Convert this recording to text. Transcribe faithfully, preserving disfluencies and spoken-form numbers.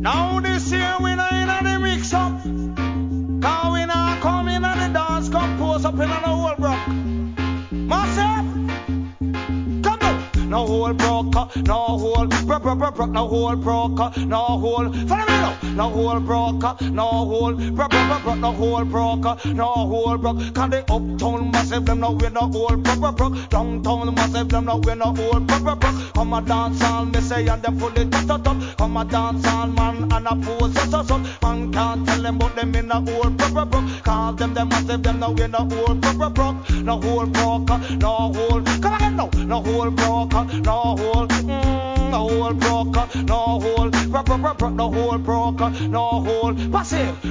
Now this year we not in the mix up. Cause we not come in the dance, compose up in the whole broke. Massive, come down. No hole broke, uh, no hole, broke, broke, broke, broke, no hole broke, uh, no hole. Follow me now. No hole broke, uh, no hole, broke, broke, broke, broke, no hole broke, uh, no hole broke. Cause the uptown massive them no win no hole, broke, broke, broke. Downtown massive them no win no hole, broke, broke, broke. Come a dance on me say and them fully top top top. Come a dance on man and a pose so so so. Man can't tell them but them in a hole, broke, broke, broke. Cause them them massive them no win no hole, broke, broke, broke. No hole broke, uh, no hole. Come again now. No hole broke, uh, no hole. Mm, no hole broke, uh, no hole. Broke, broke, broke, broke, no hole broke, uh, no hole. Passive.